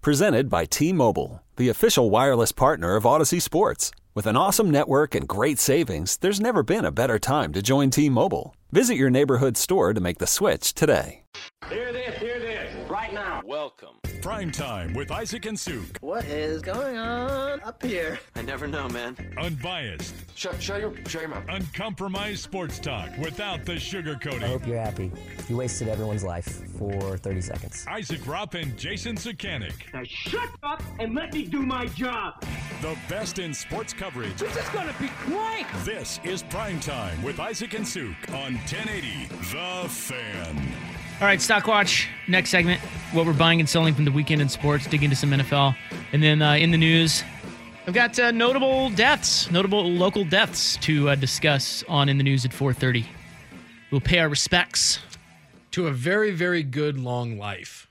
Presented by T-Mobile, the official wireless partner of Odyssey Sports. With an awesome network and great savings, there's never been a better time to join T-Mobile. Visit your neighborhood store to make the switch today. Hear this, right now. Welcome. Prime Time with Isaac and Suk. What is going on up here? I never know, man. Unbiased. Shut your mouth. Uncompromised sports talk without the sugarcoating. I hope you're happy. You wasted everyone's life for 30 seconds. Isaac Rupp and Jason Sukanik. Now shut up and let me do my job. The best in sports coverage. This is going to be great. This is Prime Time with Isaac and Suk on 1080 The Fan. All right, Stock Watch, next segment, what we're buying and selling from the weekend in sports, dig into some NFL. And then in the news, I've got notable local deaths to discuss on In the News at 4:30. We'll pay our respects. To a very, very good long life.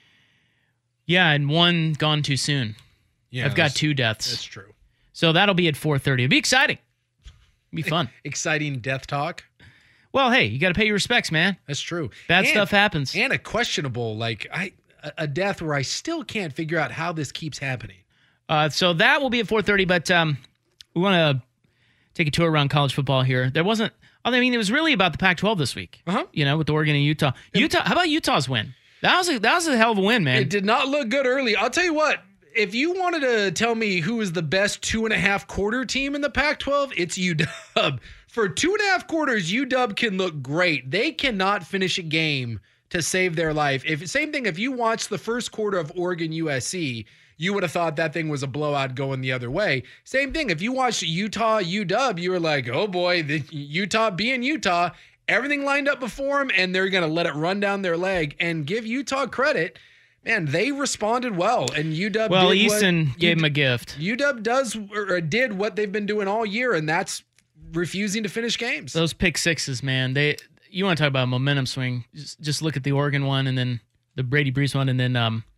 Yeah, and one gone too soon. Yeah, I've got two deaths. That's true. So that'll be at 4:30. It'll be exciting. It'll be fun. Exciting death talk. Well, hey, you got to pay your respects, man. That's true. Bad stuff happens. And a questionable, a death where I still can't figure out how this keeps happening. So that will be at 4:30, but we want to take a tour around college football here. It was really about the Pac-12 this week, with Oregon and Utah. How about Utah's win? That was a hell of a win, man. It did not look good early. I'll tell you what, if you wanted to tell me who is the best 2.5 quarter team in the Pac-12, it's UW. For 2.5 quarters, UW can look great. They cannot finish a game to save their life. Same thing, if you watched the first quarter of Oregon USC, you would have thought that thing was a blowout going the other way. Same thing, if you watched Utah UW, you were like, oh boy, the Utah being Utah, everything lined up before them, and they're going to let it run down their leg. And give Utah credit, man, they responded well. And UW Easton gave them a gift. UW did what they've been doing all year, and that's refusing to finish games. Those pick sixes, man. You want to talk about a momentum swing. Just look at the Oregon one and then the Brady Breeze one and then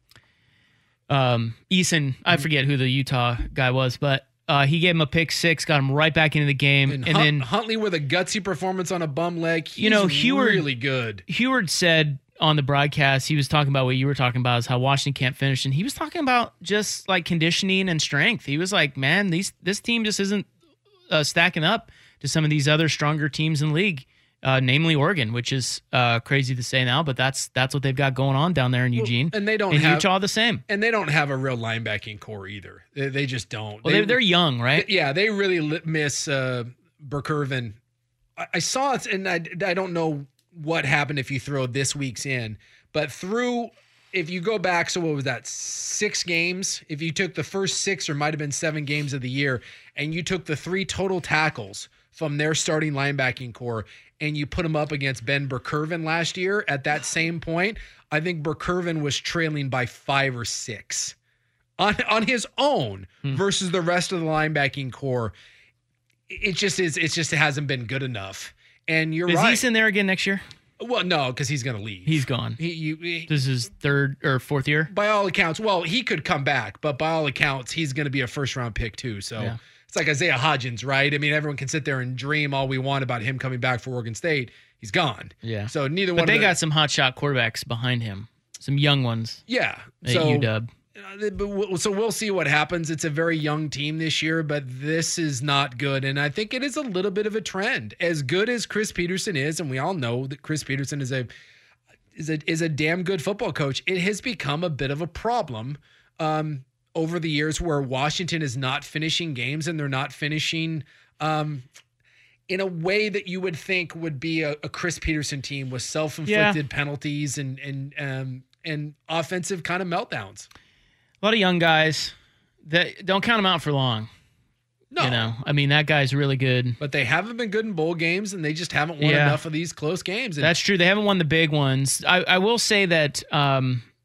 Eason, I forget who the Utah guy was, but he gave him a pick six, got him right back into the game. And then Huntley with a gutsy performance on a bum leg. He's really good. Heward said on the broadcast, he was talking about what you were talking about, is how Washington can't finish. And he was talking about just like conditioning and strength. He was like, man, this team just isn't stacking up to some of these other stronger teams in the league, namely Oregon, which is crazy to say now, but that's what they've got going on down there in Eugene. And they don't have Utah the same. And they don't have a real linebacking core either. They just don't. Well, they're young, right? Yeah, they really miss Burkervin. I saw it, and I don't know what happened if you throw this week's in, but if you go back, so what was that, 6 games? If you took the first 6 or might have been 7 games of the year, and you took the 3 total tackles from their starting linebacking core, and you put them up against Ben Burkervin last year at that same point, I think Burkervin was trailing by 5 or 6 on his own versus the rest of the linebacking core. It hasn't been good enough. And you're right. Is he in there again next year? Well, no, because he's going to leave. He's gone. This is his 3rd or 4th year? By all accounts, well, he could come back, but by all accounts, he's going to be a first-round pick too. So yeah. It's like Isaiah Hodgins, right? I mean, everyone can sit there and dream all we want about him coming back for Oregon State. He's gone. Yeah. So neither but one. But they got some hotshot quarterbacks behind him, some young ones. Yeah. At UW. So we'll see what happens. It's a very young team this year, but this is not good. And I think it is a little bit of a trend. As good as Chris Peterson is, and we all know that Chris Peterson is a damn good football coach, it has become a bit of a problem over the years where Washington is not finishing games, and they're not finishing in a way that you would think would be a Chris Peterson team with self-inflicted penalties and offensive kind of meltdowns. A lot of young guys that don't count them out for long. No. I mean, that guy's really good. But they haven't been good in bowl games, and they just haven't won enough of these close games. That's true. They haven't won the big ones. I will say that, what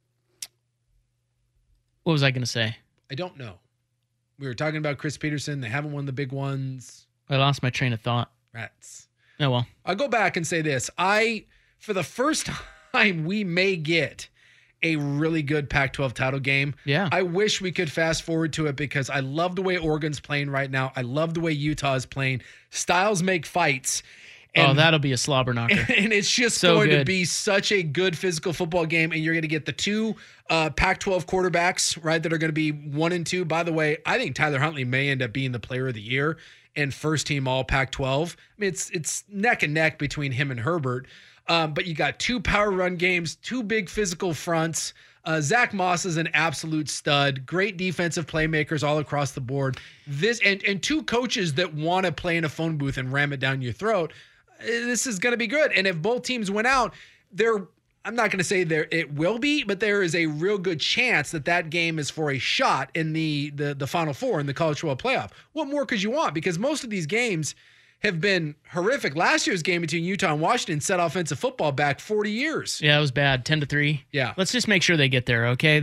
was I going to say? I don't know. We were talking about Chris Peterson. They haven't won the big ones. I lost my train of thought. Rats. Oh, well. I'll go back and say this. For the first time, we may get a really good Pac-12 title game. Yeah. I wish we could fast forward to it because I love the way Oregon's playing right now. I love the way Utah is playing. Styles make fights. And, that'll be a slobber knocker. And it's just So going to good. be such a good physical football game. And you're going to get the two Pac-12 quarterbacks, right, that are going to be 1 and 2. By the way, I think Tyler Huntley may end up being the player of the year and first team all Pac-12. I mean, it's neck and neck between him and Herbert. But you got 2 power run games, 2 big physical fronts. Zach Moss is an absolute stud. Great defensive playmakers all across the board. This and 2 coaches that want to play in a phone booth and ram it down your throat. This is going to be good. And if both teams win out, I'm not going to say it will be, but there is a real good chance that game is for a shot in the Final Four in the College Football Playoff. What more could you want? Because most of these games have been horrific. Last year's game between Utah and Washington set offensive football back 40 years. Yeah, it was bad. 10-3. Yeah. Let's just make sure they get there, okay?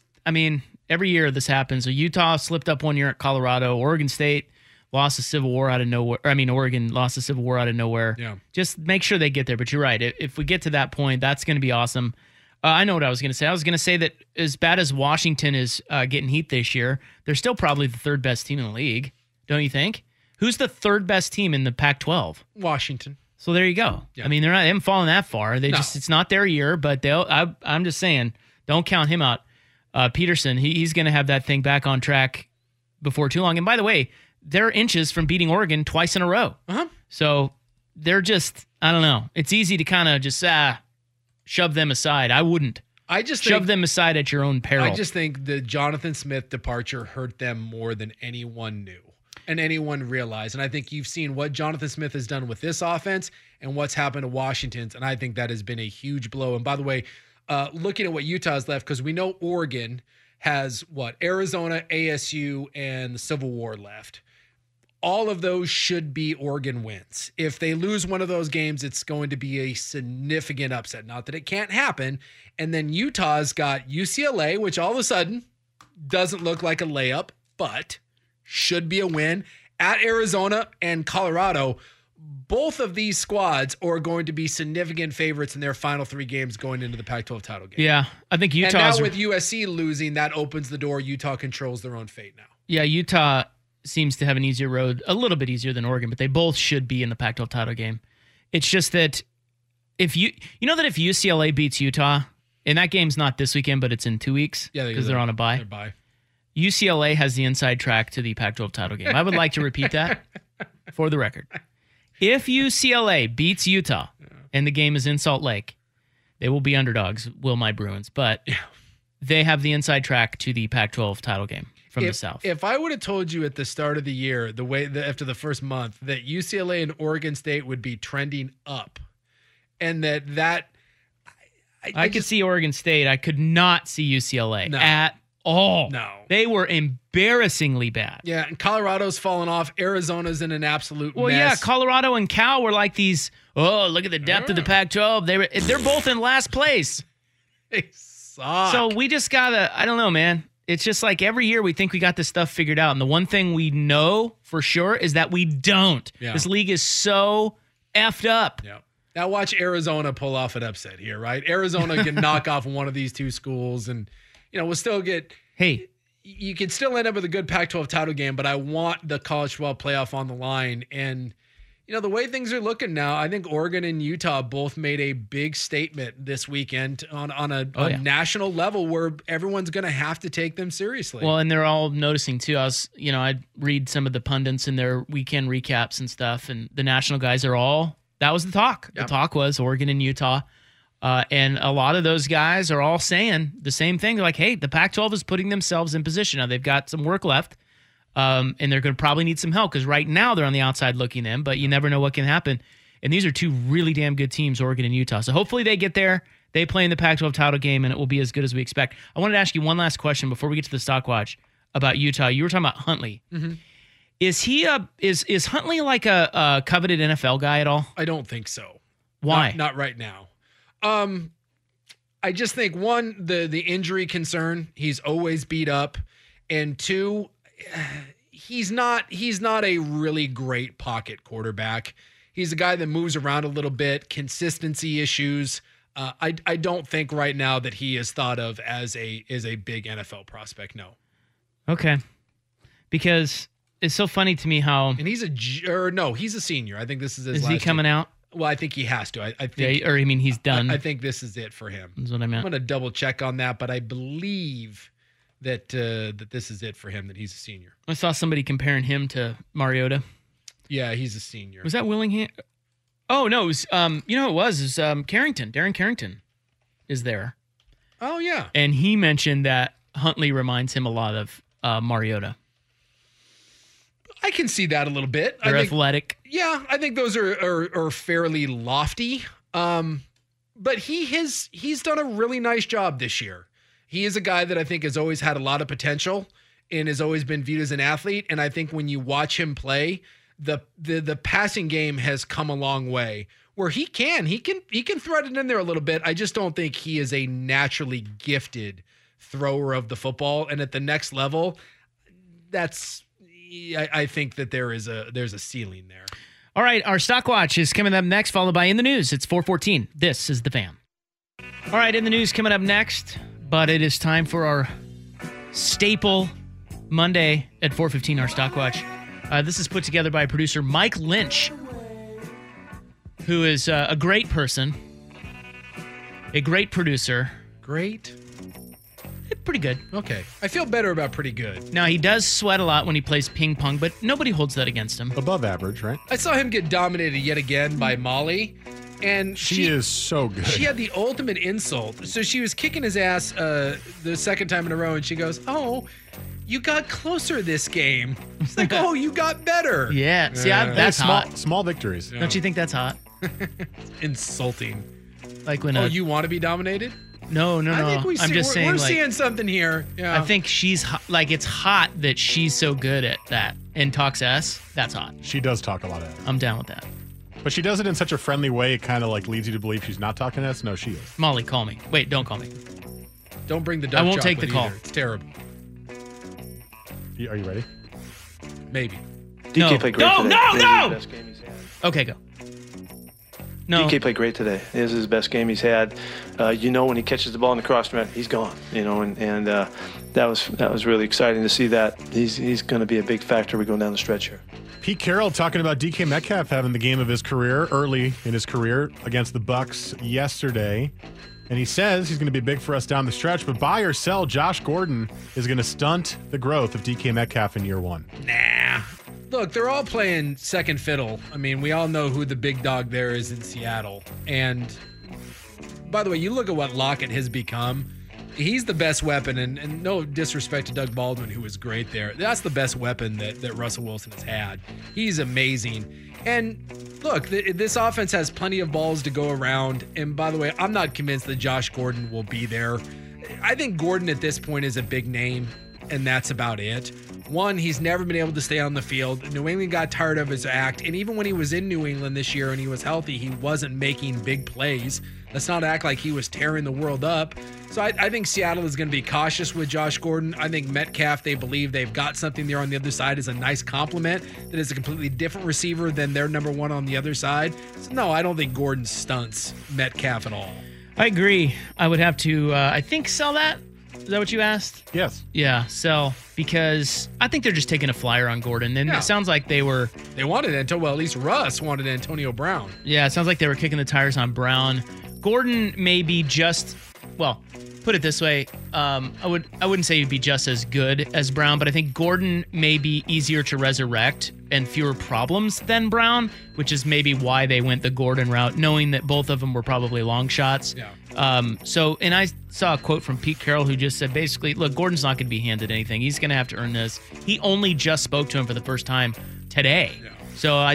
Every year this happens. So Utah slipped up one year at Colorado. Oregon State lost a Civil War out of nowhere. Oregon lost a Civil War out of nowhere. Yeah. Just make sure they get there. But you're right. If we get to that point, that's going to be awesome. I know what I was going to say. I was going to say that as bad as Washington is getting heat this year, they're still probably the 3rd best team in the league. Don't you think? Who's the 3rd best team in the Pac-12? Washington. So there you go. Yeah. I mean, they haven't fallen that far. It's not their year, but I'm just saying, don't count him out. Peterson, he's going to have that thing back on track before too long. And by the way, they're inches from beating Oregon twice in a row. Uh-huh. So they're just, I don't know. It's easy to kind of just shove them aside. I wouldn't. I just shove them aside at your own peril. I just think the Jonathan Smith departure hurt them more than anyone knew and anyone realized. And I think you've seen what Jonathan Smith has done with this offense and what's happened to Washington's. And I think that has been a huge blow. And by the way, looking at what Utah's left, because we know Oregon has Arizona, ASU, and the Civil War left. All of those should be Oregon wins. If they lose one of those games, it's going to be a significant upset. Not that it can't happen. And then Utah's got UCLA, which all of a sudden doesn't look like a layup, but should be a win. At Arizona and Colorado, both of these squads are going to be significant favorites in their final 3 games going into the Pac-12 title game. Yeah, I think Utah's... And now with USC losing, that opens the door. Utah controls their own fate now. Yeah, Utah seems to have an easier road, a little bit easier than Oregon, but they both should be in the Pac-12 title game. It's just that if UCLA beats Utah, and that game's not this weekend, but it's in 2 weeks because they're on a bye. They're bye. UCLA has the inside track to the Pac-12 title game. I would like to repeat that for the record. If UCLA beats Utah and the game is in Salt Lake, they will be underdogs, will my Bruins, but they have the inside track to the Pac-12 title game from the South. If I would have told you at the start of the year, after the first month, that UCLA and Oregon State would be trending up, and I could see Oregon State. I could not see UCLA at all. No. They were embarrassingly bad. Yeah, and Colorado's fallen off. Arizona's in an absolute mess. Yeah, Colorado and Cal were like these, look at the depth of the Pac-12. They're both in last place. They suck. So we just gotta, I don't know, man. It's just like every year we think we got this stuff figured out. And the one thing we know for sure is that we don't. Yeah. This league is so effed up. Yeah. Now watch Arizona pull off an upset here, right? Arizona can knock off one of these 2 schools and, we'll still get... Hey. You can still end up with a good Pac-12 title game, but I want the college football playoff on the line. And, the way things are looking now, I think Oregon and Utah both made a big statement this weekend on a national level where everyone's going to have to take them seriously. Well, and they're all noticing too. I'd read some of the pundits in their weekend recaps and stuff, and the national guys that was the talk. Yep. The talk was Oregon and Utah. And a lot of those guys are all saying the same thing. They're like, hey, the Pac-12 is putting themselves in position. Now they've got some work left, and they're going to probably need some help because right now they're on the outside looking in, but you never know what can happen. And these are 2 really damn good teams, Oregon and Utah. So hopefully they get there. They play in the Pac-12 title game, and it will be as good as we expect. I wanted to ask you one last question before we get to the stock watch about Utah. You were talking about Huntley. Mm-hmm. Is he is Huntley like a coveted NFL guy at all? I don't think so. Why? Not right now. I just think 1, the injury concern, he's always beat up, and 2, he's not a really great pocket quarterback. He's a guy that moves around a little bit, consistency issues. I don't think right now that he is thought of as a big NFL prospect. No. Okay. Because it's so funny to me how and he's a senior. I think this is his is last he coming year. out? Well, I think he has to. I think, Yeah, or I mean, he's done. I think this is it for him. That's what I I'm meant. going to double check on that, but I believe that that this is it for him, that he's a senior. I saw somebody comparing him to Mariota. Yeah, he's a senior. Was that Willingham? Oh, no. It was, you know who it was? It was Carrington. Darren Carrington is there. Oh, yeah. And he mentioned that Huntley reminds him a lot of Mariota. I can see that a little bit. They're I think, athletic. yeah, I think those are fairly lofty. But he's done a really nice job this year. He is a guy that I think has always had a lot of potential and has always been viewed as an athlete. And I think when you watch him play, the passing game has come a long way. Where he can thread it in there a little bit. I just don't think he is a naturally gifted thrower of the football. And at the next level, I think that there's a ceiling there. All right, our Stock Watch is coming up next, followed by In the News. It's 4:14. This is The Fan. All right, In the News coming up next, but it is time for our staple Monday at 4:15, our Stock Watch. This is put together by producer Mike Lynch, who is a great person, a great producer. Great. Pretty good. Okay. I feel better about pretty good. Now, he does sweat a lot when he plays ping pong, but nobody holds that against him. Above average, right? I saw him get dominated yet again by Molly. And she is so good. She had the ultimate insult. So she was kicking his ass the second time in a row, and she goes, "Oh, you got closer this game." It's like, "Oh, you got better." Yeah. See, that's hot. Small victories. Don't you think that's hot? Insulting. Like when you want to be dominated? No. I think I'm just saying, we're seeing something here. Yeah. I think she's like, it's hot that she's so good at that and talks S. That's hot. She does talk a lot of S. I'm down with that. But she does it in such a friendly way, it kind of like leads you to believe she's not talking S. No, she is. Molly, call me. Wait, don't call me. Don't bring the dark I won't take the chocolate call. either. It's terrible. Are you ready? Maybe. DK played great today. This is the best game he's had. Okay, go. No. DK played great today. This is his best game he's had. When he catches the ball in the crossman, he's gone. And that was really exciting to see that. He's going to be a big factor. We go down the stretch here. Pete Carroll talking about DK Metcalf having the game of his career early in his career against the Bucs yesterday. And he says he's going to be big for us down the stretch, but buy or sell, Josh Gordon is going to stunt the growth of DK Metcalf in year one. Nah. Look, they're all playing second fiddle. I mean, we all know who the big dog there is in Seattle. And by the way, you look at what Lockett has become. He's the best weapon, and no disrespect to Doug Baldwin, who was great there. That's the best weapon that Russell Wilson has had. He's amazing. And look, this offense has plenty of balls to go around. And by the way, I'm not convinced that Josh Gordon will be there. I think Gordon at this point is a big name, and that's about it. One, he's never been able to stay on the field. New England got tired of his act. And even when he was in New England this year and he was healthy, he wasn't making big plays. Let's not act like he was tearing the world up. So I think Seattle is going to be cautious with Josh Gordon. I think Metcalf, they believe they've got something there on the other side, is a nice compliment. That is a completely different receiver than their number one on the other side. So no, I don't think Gordon stunts Metcalf at all. I agree. I would have to, I think, sell that. Is that what you asked? Yes. Yeah, sell, because I think they're just taking a flyer on Gordon. And it sounds like they wanted at least Russ wanted Antonio Brown. Yeah, it sounds like they were kicking the tires on Brown. Gordon may be just, well, put it this way, I wouldn't say he'd be just as good as Brown, but I think Gordon may be easier to resurrect and fewer problems than Brown, which is maybe why they went the Gordon route, knowing that both of them were probably long shots. Yeah. And I saw a quote from Pete Carroll who just said basically, look, Gordon's not going to be handed anything. He's going to have to earn this. He only just spoke to him for the first time today. Yeah. So I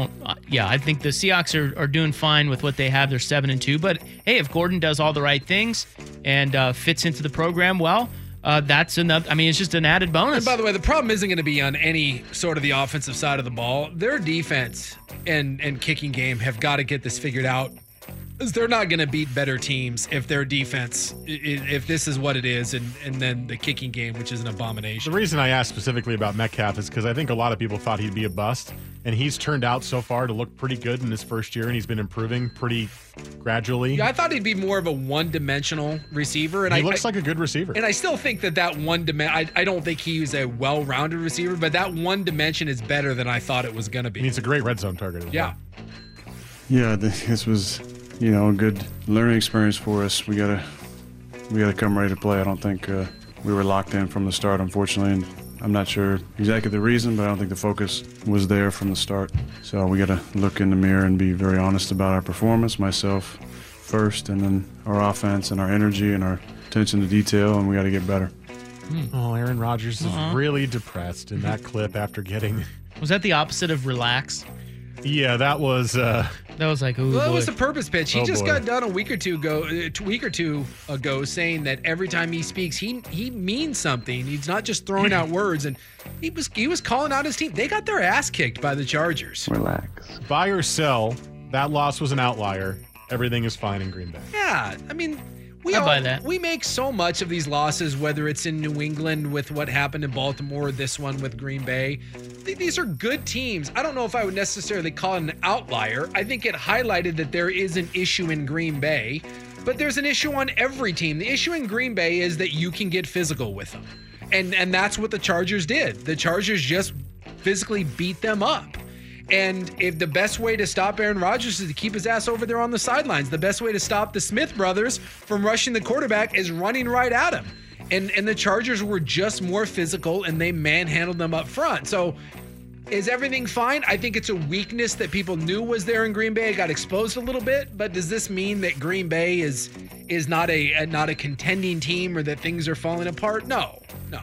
think the Seahawks are doing fine with what they have. They're 7-2, but hey, if Gordon does all the right things and fits into the program well, that's enough. I mean, it's just an added bonus. And by the way, the problem isn't going to be on any sort of the offensive side of the ball. Their defense and kicking game have got to get this figured out. They're not going to beat better teams if their defense, if this is what it is, and then the kicking game, which is an abomination. The reason I asked specifically about Metcalf is because I think a lot of people thought he'd be a bust, and he's turned out so far to look pretty good in his first year, and he's been improving pretty gradually. Yeah, I thought he'd be more of a one-dimensional receiver. And he looks like a good receiver. And I still think that one dimension, I don't think he was a well-rounded receiver, but that one dimension is better than I thought it was going to be. I mean, it's a great red zone target as well. Yeah, this was, a good learning experience for us. We gotta come ready to play. I don't think we were locked in from the start, unfortunately, and I'm not sure exactly the reason, but I don't think the focus was there from the start. So we gotta look in the mirror and be very honest about our performance, myself first, and then our offense and our energy and our attention to detail, and we gotta get better. Oh, Aaron Rodgers is really depressed in that clip after getting... Was that the opposite of relax? Yeah, that was... That was like, ooh, Well, it boy. was a purpose pitch. He just boy. got done a week or two ago saying that every time he speaks, he means something. He's not just throwing out words. And he was calling out his team. They got their ass kicked by the Chargers. Relax. Buy or sell, that loss was an outlier. Everything is fine in Green Bay. Yeah, I mean, I buy that. We make so much of these losses, whether it's in New England with what happened in Baltimore, this one with Green Bay. These are good teams. I don't know if I would necessarily call it an outlier. I think it highlighted that there is an issue in Green Bay, but there's an issue on every team. The issue in Green Bay is that you can get physical with them. And that's what the Chargers did. The Chargers just physically beat them up. And if the best way to stop Aaron Rodgers is to keep his ass over there on the sidelines, the best way to stop the Smith brothers from rushing the quarterback is running right at him. And the Chargers were just more physical, and they manhandled them up front. So is everything fine? I think it's a weakness that people knew was there in Green Bay. It got exposed a little bit, but does this mean that Green Bay is not a contending team, or that things are falling apart? No.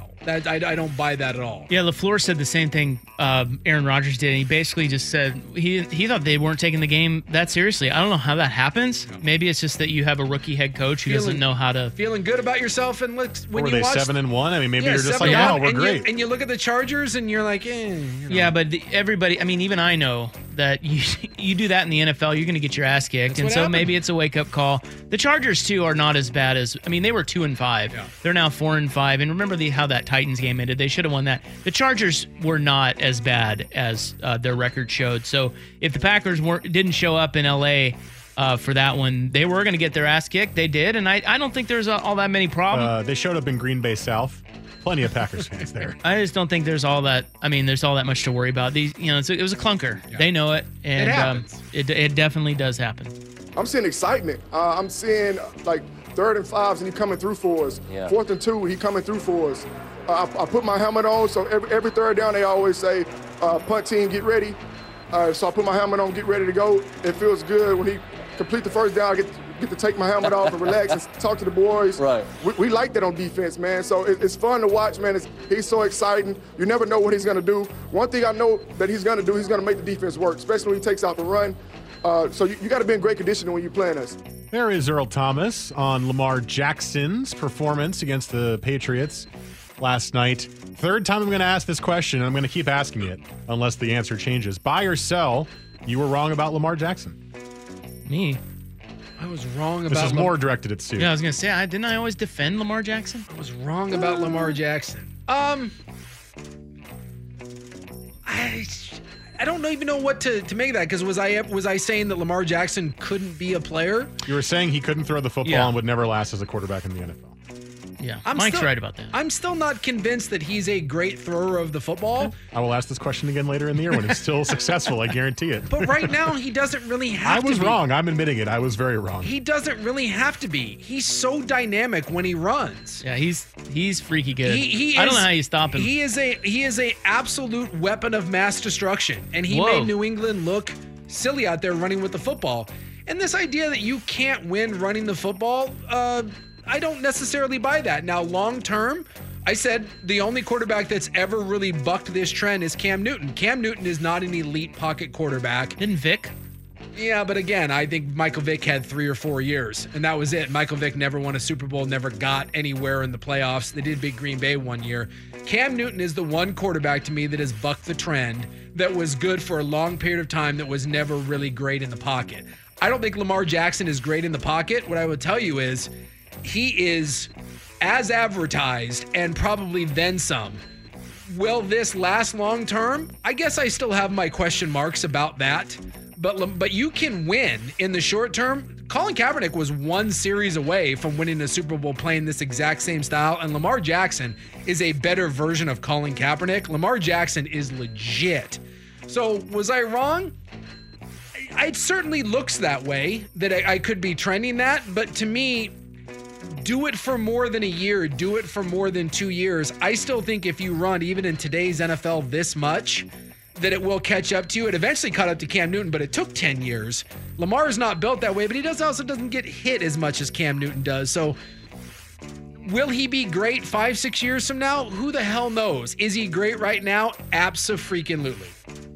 I don't buy that at all. Yeah, LaFleur said the same thing Aaron Rodgers did. And he basically just said he thought they weren't taking the game that seriously. I don't know how that happens. No. Maybe it's just that you have a rookie head coach who doesn't know how to... Feeling good about yourself, and when were you they watch... 7-1? I mean, maybe you're just like, 7-1, we're great. And you look at the Chargers, and you're like, Yeah, but everybody... I mean, even I know that you do that in the NFL, you're going to get your ass kicked. And so happened. Maybe it's a wake-up call. The Chargers, too, are not as bad as... I mean, they were 2-5. Yeah. They're now 4-5. And remember how that Titans game ended. They should have won that. The Chargers were not as bad as their record showed. So if the Packers didn't show up in L.A. For that one, they were going to get their ass kicked. They did. And I don't think there's all that many problems. They showed up in Green Bay South. Plenty of Packers fans there. I just don't think there's all that. I mean, there's all that much to worry about. It was a clunker. Yeah. They know it, and it happens. It definitely does happen. I'm seeing excitement. I'm seeing like 3rd and 5s, and he coming through for us. Yeah. 4th and 2, he coming through for us. I put my helmet on, so every 3rd down they always say, "Punt team, get ready." So I put my helmet on, get ready to go. It feels good when he complete the 1st down. I get to take my helmet off and relax and talk to the boys. Right. We like that on defense, man. So it's fun to watch, man. He's so exciting. You never know what he's going to do. One thing I know that he's going to do, he's going to make the defense work, especially when he takes out the run. So you got to be in great condition when you're playing us. There is Earl Thomas on Lamar Jackson's performance against the Patriots last night. 3rd time I'm going to ask this question, and I'm going to keep asking it unless the answer changes. Buy or sell, you were wrong about Lamar Jackson. Me? I was wrong about... This is more directed at Sue. Yeah, I was going to say, didn't I always defend Lamar Jackson? I was wrong about Lamar Jackson. I don't even know what to make of that, because was I saying that Lamar Jackson couldn't be a player? You were saying he couldn't throw the football and would never last as a quarterback in the NFL. Yeah, Mike's right about that. I'm still not convinced that he's a great thrower of the football. I will ask this question again later in the year when he's still successful. I guarantee it. But right now, he doesn't really have to be. I was wrong. I'm admitting it. I was very wrong. He doesn't really have to be. He's so dynamic when he runs. Yeah, he's freaky good. I don't know how you stop him. He is a absolute weapon of mass destruction, and he made New England look silly out there running with the football. And this idea that you can't win running the football, I don't necessarily buy that. Now, long term, I said the only quarterback that's ever really bucked this trend is Cam Newton. Cam Newton is not an elite pocket quarterback. Didn't Vic? Yeah, but again, I think Michael Vick had 3 or 4 years, and that was it. Michael Vick never won a Super Bowl, never got anywhere in the playoffs. They did beat Green Bay one year. Cam Newton is the one quarterback to me that has bucked the trend, that was good for a long period of time, that was never really great in the pocket. I don't think Lamar Jackson is great in the pocket. What I would tell you is, he is as advertised and probably then some. Will this last long term? I guess I still have my question marks about that. But you can win in the short term. Colin Kaepernick was 1 series away from winning a Super Bowl playing this exact same style, and Lamar Jackson is a better version of Colin Kaepernick. Lamar Jackson is legit. So was I wrong? it certainly looks that way, that I could be trending that. But to me, do it for more than a year. Do it for more than 2 years. I still think if you run, even in today's NFL, this much, that it will catch up to you. It eventually caught up to Cam Newton, but it took 10 years. Lamar is not built that way, but he also doesn't get hit as much as Cam Newton does. So will he be great 5-6 years from now? Who the hell knows? Is he great right now? Abso-freaking-lutely.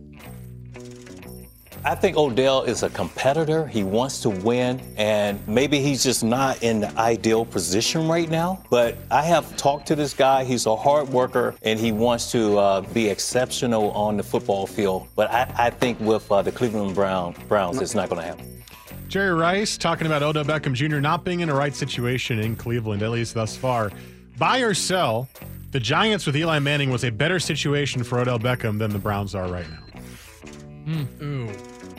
I think Odell is a competitor. He wants to win, and maybe he's just not in the ideal position right now. But I have talked to this guy. He's a hard worker, and he wants to be exceptional on the football field. But I think with the Cleveland Browns, it's not going to happen. Jerry Rice talking about Odell Beckham Jr. not being in the right situation in Cleveland, at least thus far. Buy or sell, the Giants with Eli Manning was a better situation for Odell Beckham than the Browns are right now. Ooh.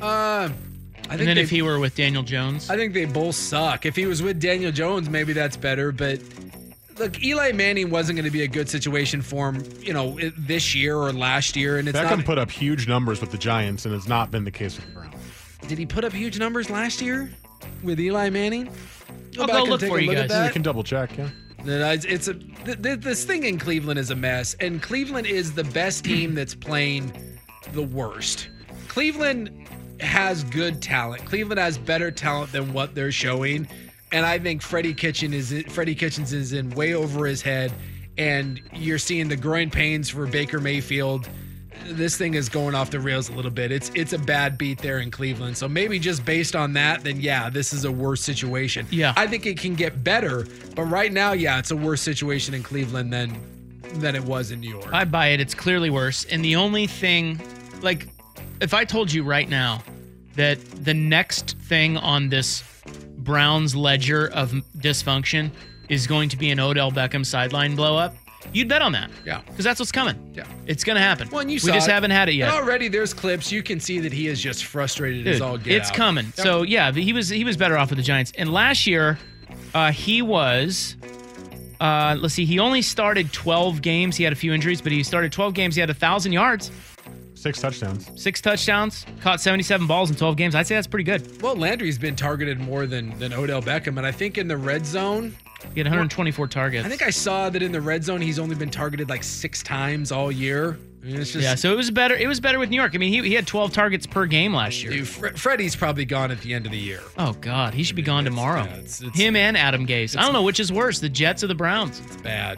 If he were with Daniel Jones? I think they both suck. If he was with Daniel Jones, maybe that's better. But look, Eli Manning wasn't going to be a good situation for him, this year or last year. And Beckham put up huge numbers with the Giants, and it's not been the case with the Browns. Did he put up huge numbers last year with Eli Manning? I'll go look for you guys. You can double check, yeah. This thing in Cleveland is a mess, and Cleveland is the best team that's playing the worst. Cleveland has good talent. Cleveland has better talent than what they're showing, and I think Freddie Kitchens is in way over his head, and you're seeing the growing pains for Baker Mayfield. This thing is going off the rails a little bit. It's a bad beat there in Cleveland. So maybe just based on that, then yeah, this is a worse situation. Yeah, I think it can get better, but right now, yeah, it's a worse situation in Cleveland than it was in New York. I buy it. It's clearly worse. And the only thing, like, if I told you right now that the next thing on this Browns ledger of dysfunction is going to be an Odell Beckham sideline blow up, you'd bet on that. Yeah. Because that's what's coming. Yeah. It's going to happen. Well, and we just haven't had it yet. And already there's clips. You can see that he is just frustrated as all get It's out. coming. Yep. So, yeah, he was better off with the Giants. And last year, he was, he only started 12 games. He had a few injuries, but he started 12 games. He had 1,000 yards. 6 touchdowns. 6 touchdowns. Caught 77 balls in 12 games. I'd say that's pretty good. Well, Landry's been targeted more than Odell Beckham, and I think in the red zone, he had 124 targets. I think I saw that in the red zone, he's only been targeted like 6 times all year. I mean, it's just, yeah, so it was better. It was better with New York. I mean, he had 12 targets per game last year. Dude, Freddie's probably gone at the end of the year. Oh God, he should be gone tomorrow. Yeah, it's him and Adam Gase. I don't know which is worse, the Jets or the Browns. It's bad.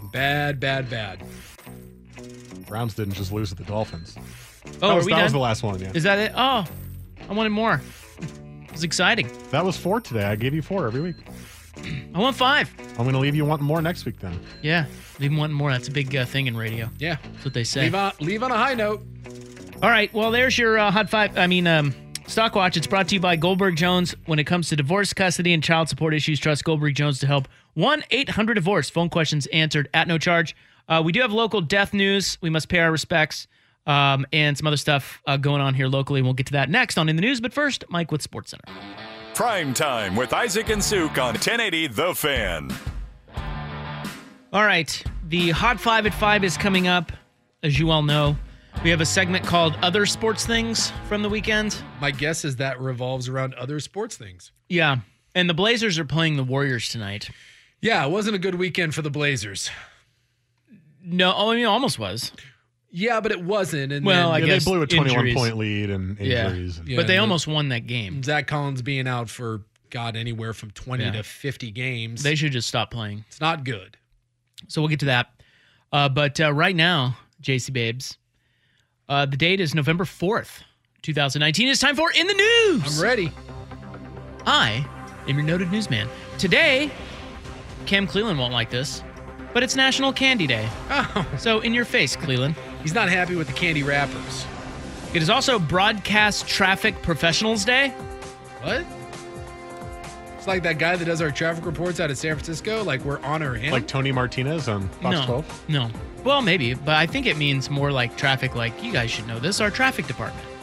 Browns didn't just lose to the Dolphins. Oh, that was the last one. Yeah. Is that it? Oh, I wanted more. It was exciting. That was 4 today. I gave you 4 every week. I want 5. I'm going to leave you wanting more next week then. Yeah, leave him wanting more. That's a big thing in radio. Yeah. That's what they say. Leave on a high note. All right, well, there's your Stock Watch. It's brought to you by Goldberg Jones. When it comes to divorce, custody, and child support issues, trust Goldberg Jones to help. 1-800-DIVORCE. Phone questions answered at no charge. We do have local death news. We must pay our respects. And some other stuff going on here locally. We'll get to that next on In the News. But first, Mike with SportsCenter. Prime Time with Isaac and Suk on 1080 The Fan. All right. The Hot 5 at 5 is coming up. As you all know, we have a segment called Other Sports Things from the weekend. My guess is that revolves around other sports things. Yeah. And the Blazers are playing the Warriors tonight. Yeah, it wasn't a good weekend for the Blazers. No, I mean, it almost was. Yeah, but it wasn't. And I guess they blew a 21-point injuries. lead and injuries. Yeah. But they almost won that game. Zach Collins being out for, anywhere from 20 to 50 games. They should just stop playing. It's not good. So we'll get to that. But right now, JC Babes, the date is November 4th, 2019. It's time for In the News. I'm ready. I am your noted newsman. Today, Cam Cleland won't like this, but it's National Candy Day. Oh. So in your face, Cleland. He's not happy with the candy wrappers. It is also Broadcast Traffic Professionals Day. What? It's like that guy that does our traffic reports out of San Francisco. Like we're honor him. Like Tony Martinez on Fox 12? No. Well, maybe, but I think it means more like traffic. Like, you guys should know this. Our traffic department.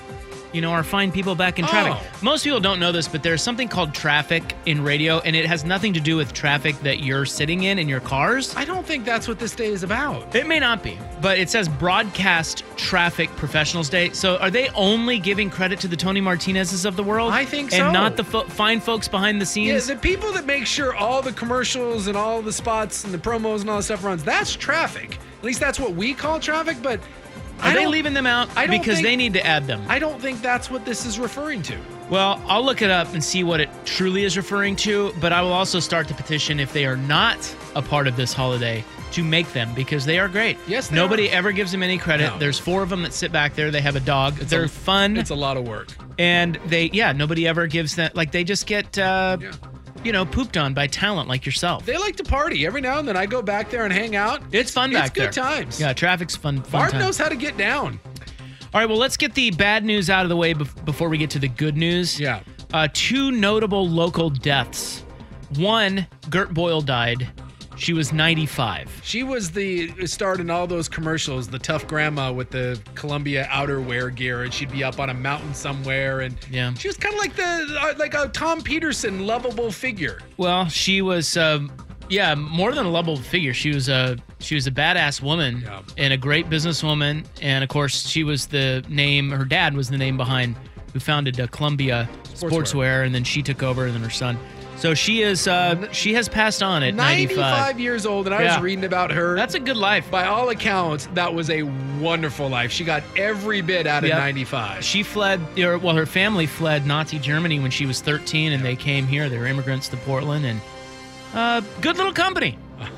our fine people back in traffic. Most people don't know this, but there's something called traffic in radio, and it has nothing to do with traffic that you're sitting in your cars. I don't think that's what this day is about. It may not be, but it says Broadcast Traffic Professionals Day. So are they only giving credit to the Tony Martinez's of the world? I think so. And not the fine folks behind the scenes? Yeah, the people that make sure all the commercials and all the spots and the promos and all that stuff runs, that's traffic. At least that's what we call traffic, but... Are they leaving them out because they need to add them? I don't think that's what this is referring to. Well, I'll look it up and see what it truly is referring to, but I will also start the petition if they are not a part of this holiday to make them, because they are great. Yes, Nobody ever gives them any credit. No. There's 4 of them that sit back there. They have a dog. They're fun. It's a lot of work. And nobody ever gives that. Like, they just get... pooped on by talent like yourself. They like to party. Every now and then I go back there and hang out. It's fun back there. It's good times. Yeah, traffic's fun Bart time. knows how to get down. All right, well, let's get the bad news out of the way before we get to the good news. Yeah. 2 notable local deaths. One, Gert Boyle died. She was 95. She was starred in all those commercials, the tough grandma with the Columbia outerwear gear, and she'd be up on a mountain somewhere, and she was kind of like a Tom Peterson lovable figure. Well, she was more than a lovable figure. She was a badass woman and a great businesswoman, and of course she was her dad was the name behind who founded Columbia Sportswear, and then she took over, and then her son. So she has passed on at 95 years old, and I was reading about her. That's a good life. By all accounts, that was a wonderful life. She got every bit out of 95. She fled, her family fled Nazi Germany when she was 13, and they came here. They were immigrants to Portland, and good little company.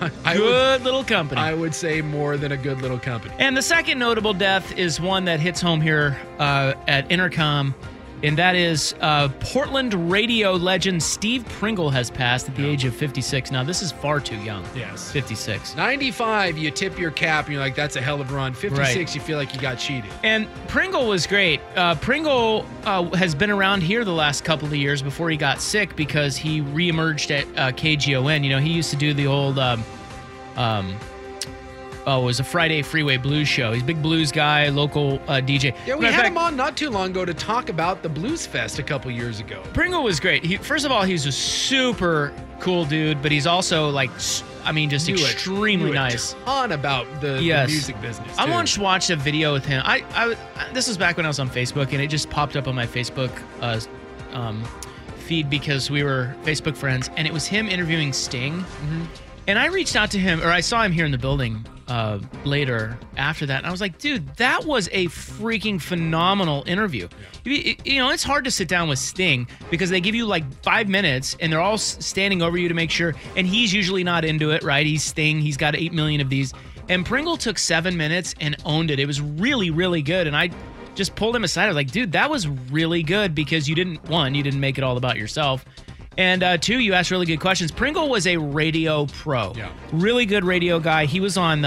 Little company. I would say more than a good little company. And the second notable death is one that hits home here at Intercom. And that is Portland radio legend Steve Pringle has passed at the age of 56. Now, this is far too young. Yes. 56. 95, you tip your cap, and you're like, that's a hell of a run. 56, You feel like you got cheated. And Pringle was great. Pringle has been around here the last couple of years before he got sick because he reemerged at KGON. He used to do the old... it was a Friday Freeway Blues show. He's a big blues guy, local DJ. Yeah, we had him on not too long ago to talk about the Blues Fest a couple years ago. Pringle was great. First of all, he's a super cool dude, but he's also just extremely nice. A ton about the music business, too. I once watched a video with him. This was back when I was on Facebook, and it just popped up on my Facebook feed because we were Facebook friends, and it was him interviewing Sting. Mm-hmm. And I reached out to him, or I saw him here in the building later after that. And I was like, dude, that was a freaking phenomenal interview. Yeah. It's hard to sit down with Sting because they give you like 5 minutes and they're all standing over you to make sure. And he's usually not into it, right? He's Sting. He's got 8 million of these. And Pringle took 7 minutes and owned it. It was really, really good. And I just pulled him aside. I was like, dude, that was really good because you didn't make it all about yourself. And 2, you asked really good questions. Pringle was a radio pro. Yeah. Really good radio guy. He was on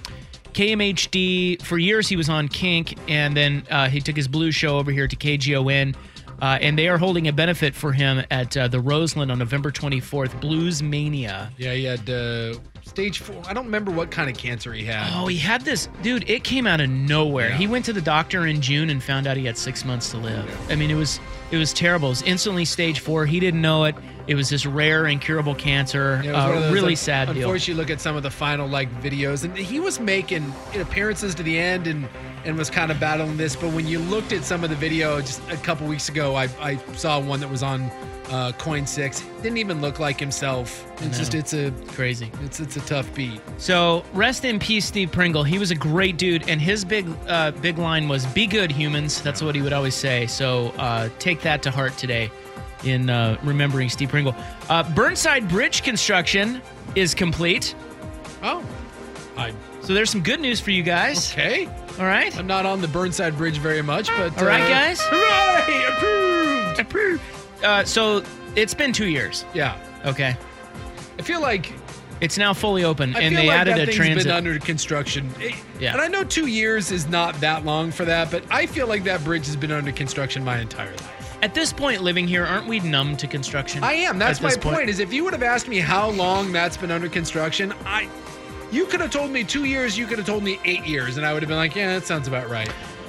KMHD. For years, he was on Kink. And then he took his blues show over here to KGON. And they are holding a benefit for him at the Roseland on November 24th. Blues Mania. Yeah, he had stage 4. I don't remember what kind of cancer he had. Oh, he had this. Dude, it came out of nowhere. Yeah. He went to the doctor in June and found out he had 6 months to live. Yeah. I mean, it was terrible. It was instantly stage 4. He didn't know it. It was this rare, incurable cancer. Really sad deal. Unfortunately, you look at some of the final videos, and he was making appearances to the end and was kind of battling this. But when you looked at some of the video just a couple weeks ago, I saw one that was on Coin 6. Didn't even look like himself. It's crazy. It's a tough beat. So rest in peace, Steve Pringle. He was a great dude, and his big line was "Be good, humans." That's what he would always say. So take that to heart today in remembering Steve Pringle. Burnside Bridge construction is complete. Oh, so there's some good news for you guys. Okay. All right. I'm not on the Burnside Bridge very much, but... All right, guys. Hooray! Approved! So it's been 2 years. Yeah. Okay. I feel like... It's now fully open, and they added that a transit. Been under construction. Yeah. And I know 2 years is not that long for that, but I feel like that bridge has been under construction my entire life. At this point, living here, aren't we numb to construction? I am. That's my point. Is if you would have asked me how long that's been under construction, you could have told me 2 years. You could have told me 8 years, and I would have been like, yeah, that sounds about right.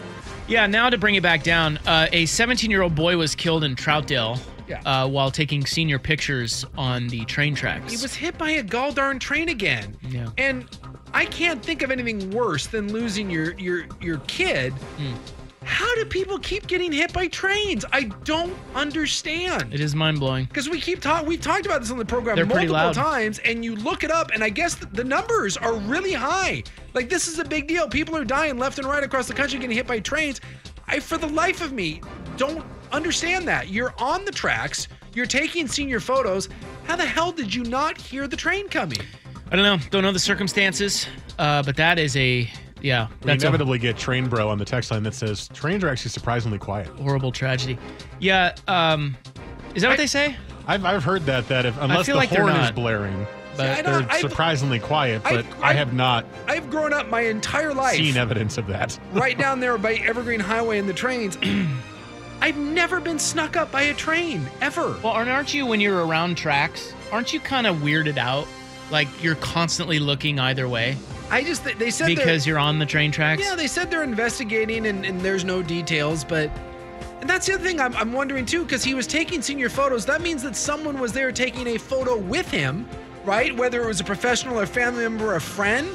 Yeah, now to bring it back down, a 17-year-old boy was killed in Troutdale while taking senior pictures on the train tracks. He was hit by a gall-darn train again. Yeah. And I can't think of anything worse than losing your kid. How do people keep getting hit by trains? I don't understand. It is mind-blowing. Because we've talked about this on the program They're pretty multiple loud. times, and you look it up, and I guess the numbers are really high. Like, this is a big deal. People are dying left and right across the country getting hit by trains. I, for the life of me, don't understand that. You're on the tracks. You're taking senior photos. How the hell did you not hear the train coming? I don't know. Don't know the circumstances, but that is a... Yeah, We inevitably get Train Bro on the text line that says trains are actually surprisingly quiet. Horrible tragedy. Yeah, is that what they say? I've heard that if unless the horn is blaring, they're surprisingly quiet. But I have not. I've grown up my entire life seen evidence of that. Right down there by Evergreen Highway and the trains. I've never been snuck up by a train ever. Well, aren't you when you're around tracks? Aren't you kind of weirded out? Like you're constantly looking either way. They said because you're on the train tracks. Yeah, they said they're investigating and there's no details, but and that's the other thing I'm wondering too, because he was taking senior photos. That means that someone was there taking a photo with him, right? Whether it was a professional or family member or a friend.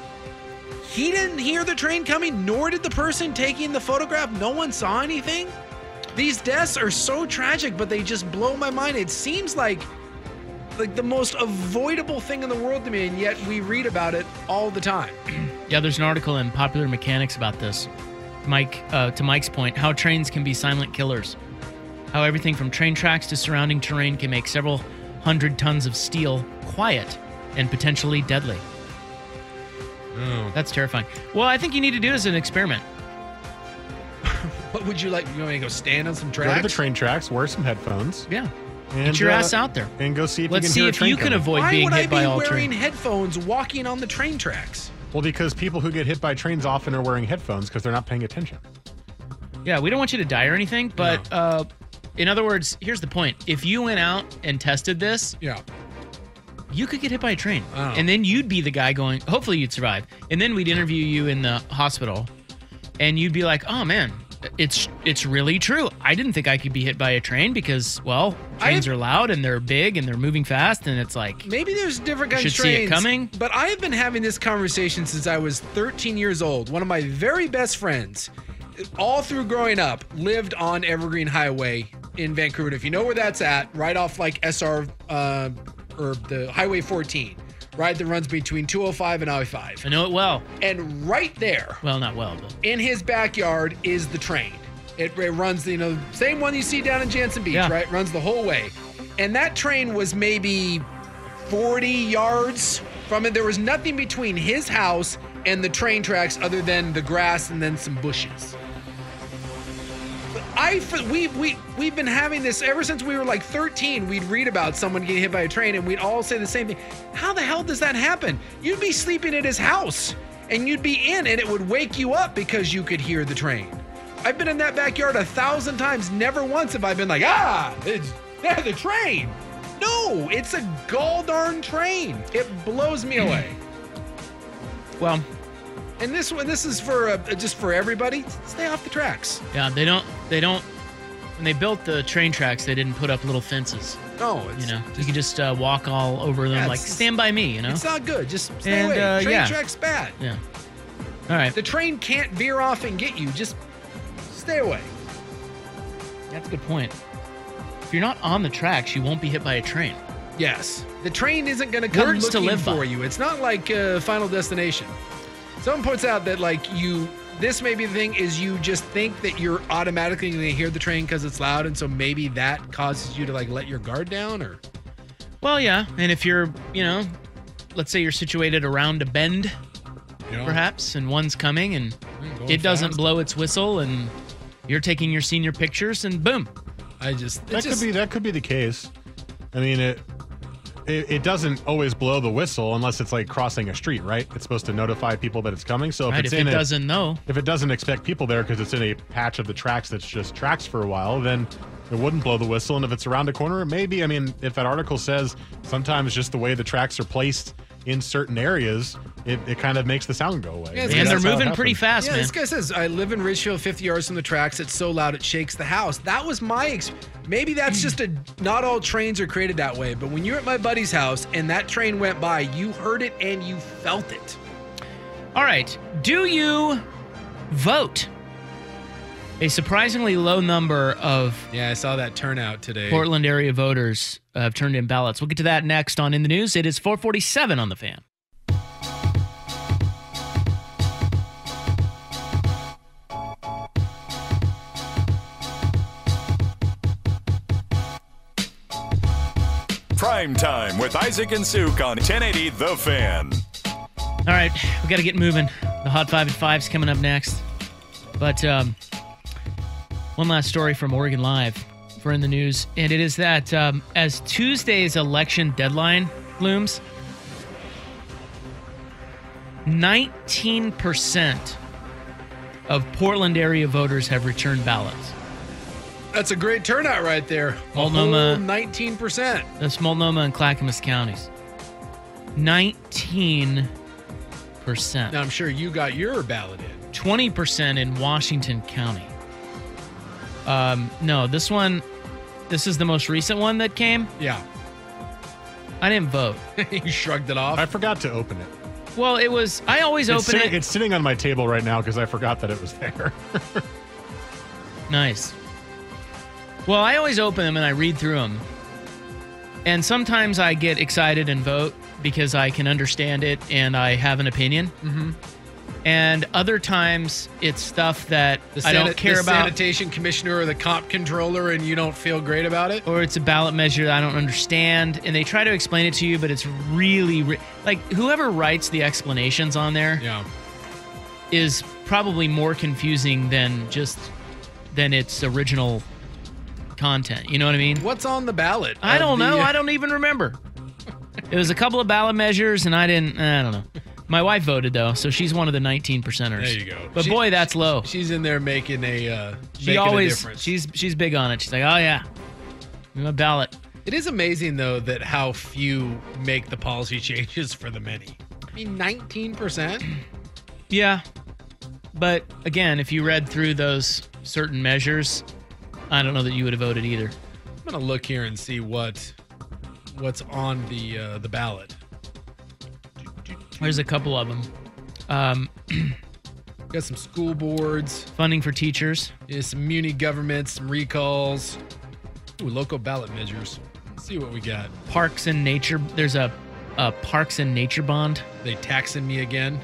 He didn't hear the train coming, nor did the person taking the photograph. No one saw anything. These deaths are so tragic, but they just blow my mind. It seems like the most avoidable thing in the world to me, and yet we read about it all the time. Yeah, there's an article in Popular Mechanics about this. To Mike's point, how trains can be silent killers. How everything from train tracks to surrounding terrain can make several hundred tons of steel quiet and potentially deadly. That's terrifying. Well, I think you need to do this as an experiment. What would you like? You want me to go stand on some tracks? Go to the train tracks, wear some headphones. Yeah. And, get your ass out there. And go see if Let's you can hear a train you can coming. avoid being hit by all Why would I be wearing trains. headphones walking on the train tracks? Well, because people who get hit by trains often are wearing headphones because they're not paying attention. Yeah, we don't want you to die or anything, but in other words, here's the point. If you went out and tested this, you could get hit by a train. And then you'd be the guy going, hopefully you'd survive. And then we'd interview you in the hospital, and you'd be like, oh, man, it's really true. I didn't think I could be hit by a train because, well, trains are loud and they're big and they're moving fast, and it's like maybe there's different kinds of should trains. see it coming. But I have been having this conversation since I was 13 years old. One of my very best friends, all through growing up, lived on Evergreen Highway in Vancouver. If you know where that's at, right off like SR or the Highway 14. Right, that runs between 205 and I-5. I know it well. And right there, well, not well, but in his backyard is the train. It runs, same one you see down in Jansen Beach, right? Runs the whole way. And that train was maybe 40 yards from it. There was nothing between his house and the train tracks other than the grass and then some bushes. We've been having this ever since we were like 13. We'd read about someone getting hit by a train and we'd all say the same thing. How the hell does that happen? You'd be sleeping at his house and you'd be in and it would wake you up because you could hear the train. I've been in that backyard 1,000 times. Never once have I been like, there's the train. No, it's a gall-darn train. It blows me away. Well, and this is for just for everybody. Stay off the tracks. Yeah, they don't. When they built the train tracks, they didn't put up little fences. No, you can just walk all over them, like stand by me. It's not good. Just stay away. Train tracks bad. Yeah. All right. The train can't veer off and get you. Just stay away. That's a good point. If you're not on the tracks, you won't be hit by a train. Yes. The train isn't going to come Words to looking live for by. you. It's not like Final Destination. Someone points out that this may be the thing is you just think that you're automatically going to hear the train because it's loud, and so maybe that causes you to let your guard down, or. Well, yeah, and if you're, let's say you're situated around a bend, perhaps, and one's coming, and it doesn't blow its whistle, and you're taking your senior pictures, and boom. That could be the case. I mean, it doesn't always blow the whistle unless it's like crossing a street, right? It's supposed to notify people that it's coming. So if it doesn't expect people there because it's in a patch of the tracks that's just tracks for a while, then it wouldn't blow the whistle. And if it's around a corner, maybe. I mean, if that article says sometimes just the way the tracks are placed in certain areas, it kind of makes the sound go away. Yeah, and they're moving pretty fast, man. This guy says, I live in Ridgefield, 50 yards from the tracks. It's so loud it shakes the house. That was my maybe that's just not all trains are created that way, but when you're at my buddy's house and that train went by, you heard it and you felt it. All right. Do you vote? A surprisingly low number of I saw that turnout today. Portland area voters have turned in ballots. We'll get to that next on In the News. It is 4:47 on the Fan. Prime Time with Isaac and Suk on 1080 The Fan. All right, we got to get moving. The Hot 5 at 5 is coming up next. But one last story from Oregon Live for In the News, and it is that as Tuesday's election deadline looms, 19% of Portland area voters have returned ballots. That's a great turnout right there. Multnomah, 19%. That's Multnomah and Clackamas counties. 19%. Now, I'm sure you got your ballot in. 20% in Washington County. No, this is the most recent one that came. Yeah. I didn't vote. You shrugged it off. I forgot to open it. Well, I always open it. It's sitting on my table right now because I forgot that it was there. Nice. Well, I always open them and I read through them. And sometimes I get excited and vote because I can understand it and I have an opinion. Mm-hmm. And other times it's stuff that I don't care about. The sanitation commissioner or the comp controller and you don't feel great about it? Or it's a ballot measure that I don't understand. And they try to explain it to you, but it's really like whoever writes the explanations on there is probably more confusing than its original content. You know what I mean? What's on the ballot? I don't know. I don't even remember. It was a couple of ballot measures, and I don't know. My wife voted, though, so she's one of the 19%ers. There you go. But boy, that's low. She's in there making a difference. She's big on it. She's like, oh, yeah, a ballot. It is amazing, though, that how few make the policy changes for the many. I mean, 19%? Yeah. But, again, if you read through those certain measures, I don't know that you would have voted either. I'm going to look here and see what's on the ballot. There's a couple of them. Got some school boards. Funding for teachers. Yeah, some muni governments, some recalls. Ooh, local ballot measures. Let's see what we got. Parks and nature. There's a parks and nature bond. They taxing me again.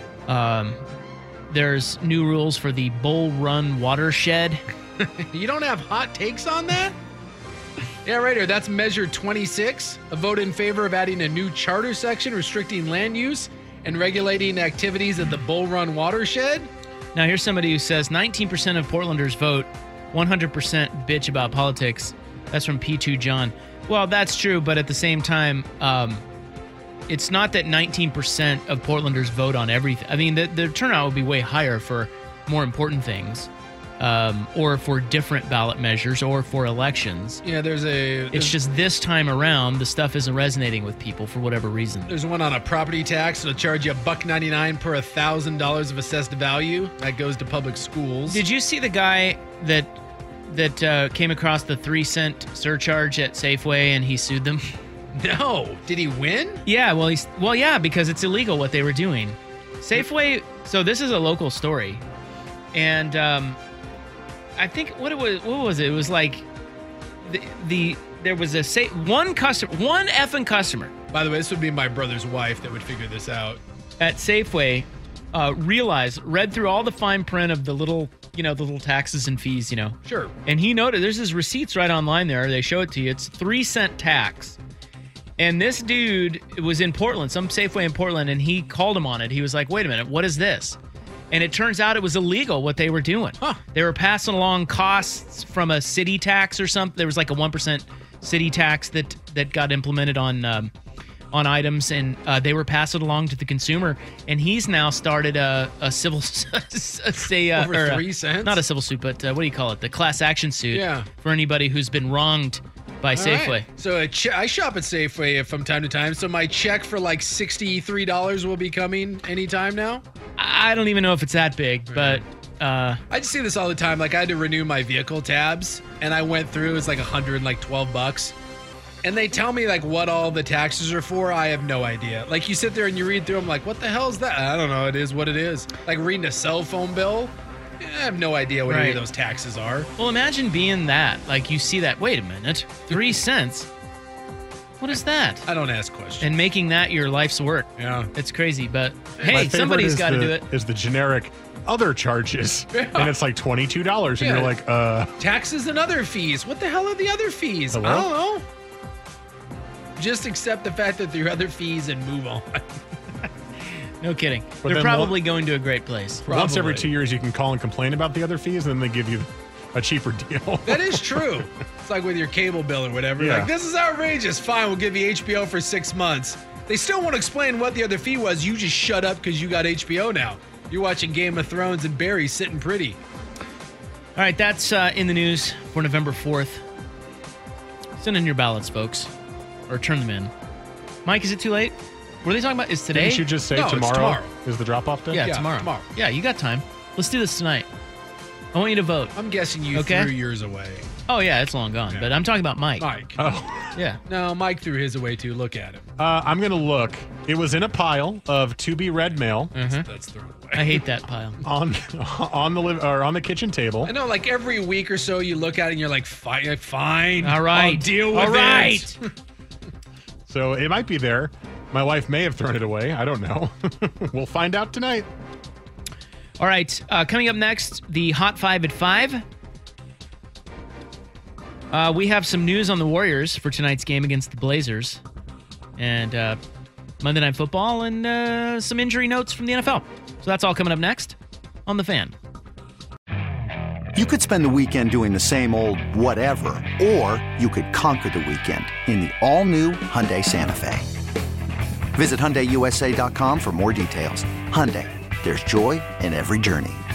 There's new rules for the Bull Run watershed. You don't have hot takes on that? Yeah, right here. That's Measure 26. A vote in favor of adding a new charter section restricting land use and regulating activities at the Bull Run watershed. Now, here's somebody who says 19% of Portlanders vote, 100% bitch about politics. That's from P2 John. Well, that's true, but at the same time, it's not that 19% of Portlanders vote on everything. I mean, the turnout would be way higher for more important things. Or for different ballot measures or for elections. Yeah, it's just this time around, the stuff isn't resonating with people for whatever reason. There's one on a property tax. It'll charge you $1.99 per $1,000 of assessed value. That goes to public schools. Did you see the guy that came across the 3-cent surcharge at Safeway and he sued them? No. Did he win? Yeah, yeah, because it's illegal what they were doing. Safeway, so this is a local story. And I think what was it? It was like there was one effing customer. By the way, this would be my brother's wife that would figure this out. At Safeway, read through all the fine print of the little taxes and fees, Sure. And he noted there's his receipts right online there. They show it to you. It's 3-cent tax. And this dude was in Portland, some Safeway in Portland, and he called him on it. He was like, wait a minute, what is this? And it turns out it was illegal what they were doing. Huh. They were passing along costs from a city tax or something. There was like a 1% city tax that got implemented on items, and they were passing along to the consumer. And he's now started a civil over 3 cents. Not a civil suit, but what do you call it? The class action suit. Yeah. For anybody who's been wronged by Safeway. Right. So I shop at Safeway from time to time. So my check for like $63 will be coming anytime now. I don't even know if it's that big, but I just see this all the time. Like I had to renew my vehicle tabs, and I went through. It's like $112, and they tell me like what all the taxes are for. I have no idea. Like you sit there and you read through them, like what the hell is that? I don't know. It is what it is. Like reading a cell phone bill. I have no idea what any of those taxes are. Well, imagine being that. Like you see that. Wait a minute, 3 cents. What is that? I don't ask questions. And making that your life's work. Yeah, it's crazy. But hey, somebody's got to do it. Is the generic other charges, and it's like $22, and you're like, taxes and other fees. What the hell are the other fees? Hello? I don't know. Just accept the fact that there are other fees and move on. No kidding. But They're probably going to a great place. Once every 2 years, you can call and complain about the other fees, and then they give you a cheaper deal. That is true. It's like with your cable bill or whatever. Yeah. Like, this is outrageous. Fine, we'll give you HBO for 6 months. They still won't explain what the other fee was. You just shut up because you got HBO now. You're watching Game of Thrones and Barry sitting pretty. All right, that's in the news for November 4th. Send in your ballots, folks, or turn them in. Mike, is it too late? What are they talking about? Is today? Didn't you just say tomorrow is the drop-off day? Yeah, tomorrow. Yeah, you got time. Let's do this tonight. I want you to vote. I'm guessing you threw yours away. Oh, yeah, it's long gone. But I'm talking about Mike. Oh. Yeah. No, Mike threw his away too. Look at him. I'm going to look. It was in a pile of to-be-read mail. That's thrown away. I hate that pile. on the kitchen table. I know, like every week or so, you look at it and you're like, fine. All right. I'll deal with All right. it. So it might be there. My wife may have thrown it away. I don't know. We'll find out tonight. All right. Coming up next, the Hot 5 at 5. We have some news on the Warriors for tonight's game against the Blazers. And Monday Night Football and some injury notes from the NFL. So that's all coming up next on The Fan. You could spend the weekend doing the same old whatever, or you could conquer the weekend in the all-new Hyundai Santa Fe. Visit HyundaiUSA.com for more details. Hyundai, there's joy in every journey.